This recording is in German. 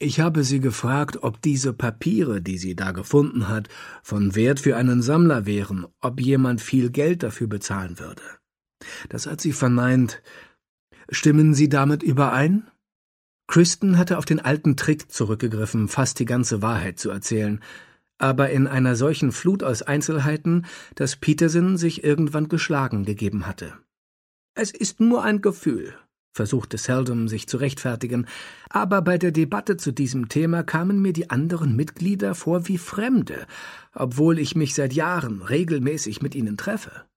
Ich habe sie gefragt, ob diese Papiere, die sie da gefunden hat, von Wert für einen Sammler wären, ob jemand viel Geld dafür bezahlen würde. Das hat sie verneint. Stimmen Sie damit überein? Kristen hatte auf den alten Trick zurückgegriffen, fast die ganze Wahrheit zu erzählen, aber in einer solchen Flut aus Einzelheiten, dass Peterson sich irgendwann geschlagen gegeben hatte. »Es ist nur ein Gefühl«, versuchte Seldom sich zu rechtfertigen, aber bei der Debatte zu diesem Thema kamen mir die anderen Mitglieder vor wie Fremde, obwohl ich mich seit Jahren regelmäßig mit ihnen treffe.